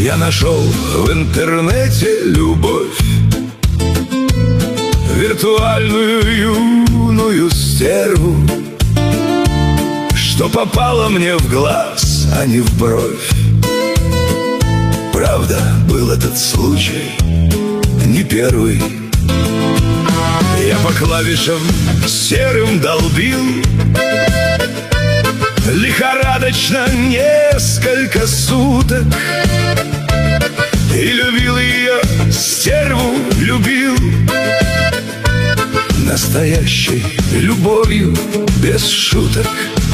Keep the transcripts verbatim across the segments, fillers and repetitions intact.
Я нашел в интернете любовь, виртуальную юную стерву, что попало мне в глаз, а не в бровь. Правда, был этот случай не первый. Я по клавишам серым долбил лихорадочно несколько суток, и любил ее, стерву любил, настоящей любовью, без шуток.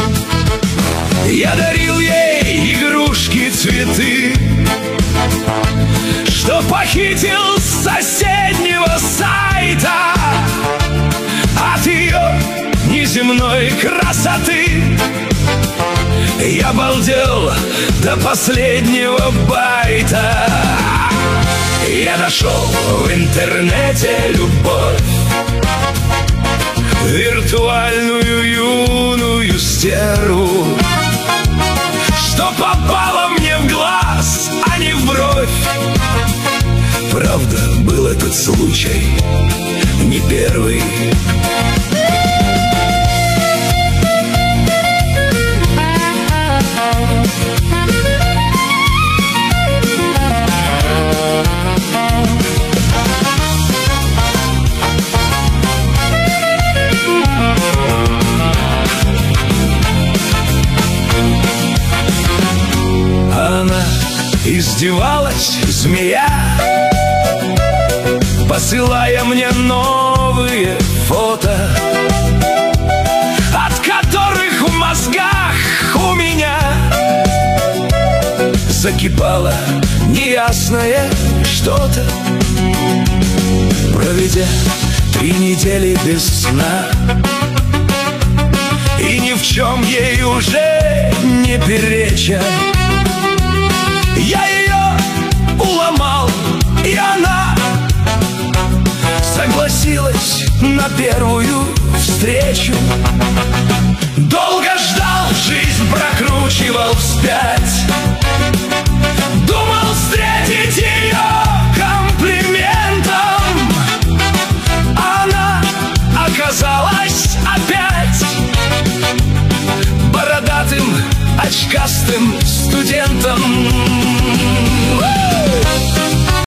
Я дарил ей игрушки, цветы, что похитил с соседнего сайта. От ее неземной красоты я обалдел до последнего байта. Я нашел в интернете любовь, виртуальную юную стерву, что попало мне в глаз, а не в бровь. Правда, был этот случай не первый. Она издевалась, змея, посылая мне новые фото, от которых в мозгах у меня закипало неясное что-то. Проведя три недели без сна и ни в чем ей уже не переча, я ее уломал, и она согласилась на первую встречу. Долго ждал, жизнь прокручивал вспять,